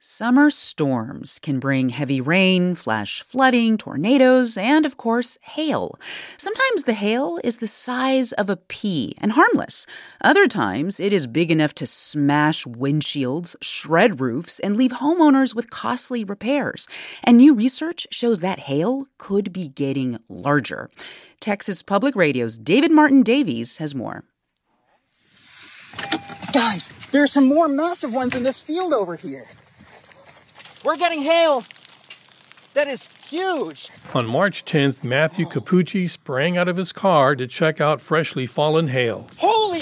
Summer storms can bring heavy rain, flash flooding, tornadoes, and, of course, hail. Sometimes the hail is the size of a pea and harmless. Other times, it is big enough to smash windshields, shred roofs, and leave homeowners with costly repairs. And new research shows that hail could be getting larger. Texas Public Radio's David Martin Davies has more. Guys, there are some more massive ones in this field over here. We're getting hail. That is huge. On March 10th, Matthew Capucci sprang out of his car to check out freshly fallen hail. Holy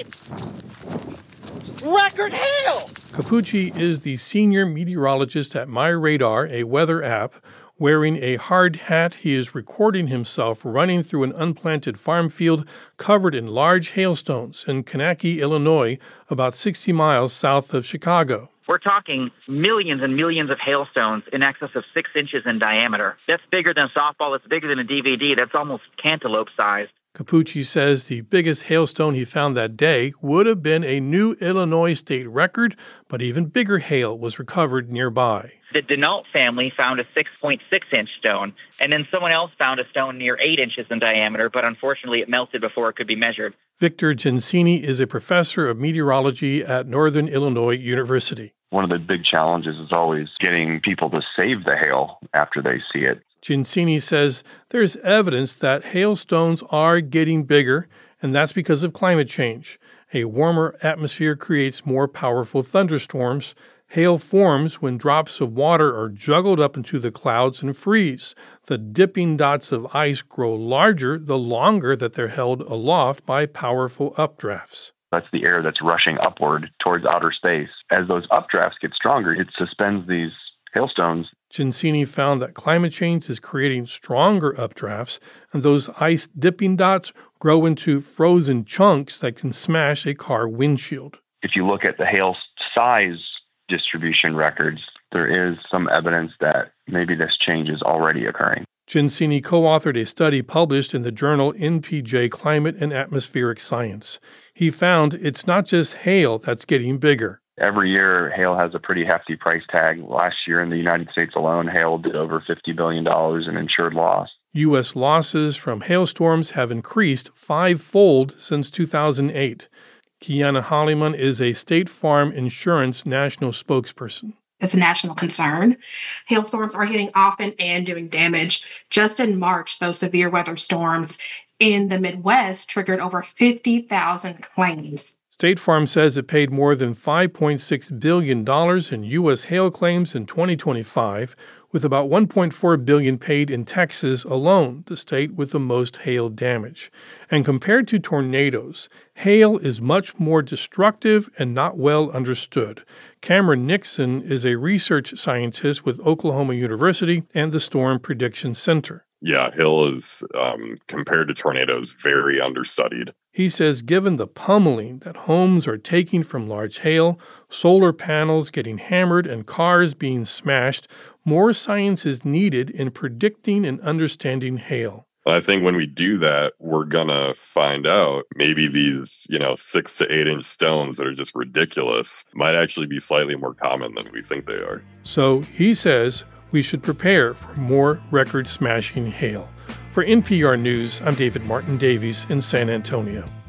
record hail! Capucci is the senior meteorologist at MyRadar, a weather app. Wearing a hard hat, he is recording himself running through an unplanted farm field covered in large hailstones in Kankakee, Illinois, about 60 miles south of Chicago. We're talking millions and millions of hailstones in excess of 6 inches in diameter. That's bigger than a softball. That's bigger than a DVD. That's almost cantaloupe-sized. Capucci says the biggest hailstone he found that day would have been a new Illinois state record, but even bigger hail was recovered nearby. The Denault family found a 6.6-inch stone, and then someone else found a stone near 8 inches in diameter, but unfortunately it melted before it could be measured. Victor Gensini is a professor of meteorology at Northern Illinois University. One of the big challenges is always getting people to save the hail after they see it. Gensini says there's evidence that hailstones are getting bigger, and that's because of climate change. A warmer atmosphere creates more powerful thunderstorms. Hail forms when drops of water are juggled up into the clouds and freeze. The dipping dots of ice grow larger the longer that they're held aloft by powerful updrafts. That's the air that's rushing upward towards outer space. As those updrafts get stronger, it suspends these hailstones. Gensini found that climate change is creating stronger updrafts, and those ice dipping dots grow into frozen chunks that can smash a car windshield. If you look at the hail size distribution records, there is some evidence that maybe this change is already occurring. Gensini co-authored a study published in the journal NPJ Climate and Atmospheric Science. He found it's not just hail that's getting bigger. Every year, hail has a pretty hefty price tag. Last year in the United States alone, hail did over $50 billion in insured loss. U.S. losses from hailstorms have increased fivefold since 2008. Kiana Holliman is a State Farm Insurance national spokesperson. It's a national concern. Hailstorms are hitting often and doing damage. Just in March, those severe weather storms in the Midwest triggered over 50,000 claims. State Farm says it paid more than $5.6 billion in U.S. hail claims in 2025, with about $1.4 billion paid in Texas alone, the state with the most hail damage. And compared to tornadoes, hail is much more destructive and not well understood. Cameron Nixon is a research scientist with Oklahoma University and the Storm Prediction Center. Yeah, hail is, compared to tornadoes, very understudied. He says given the pummeling that homes are taking from large hail, solar panels getting hammered, and cars being smashed, more science is needed in predicting and understanding hail. I think when we do that, we're going to find out maybe these, 6 to 8 inch stones that are just ridiculous might actually be slightly more common than we think they are. So he says we should prepare for more record-smashing hail. For NPR News, I'm David Martin Davies in San Antonio.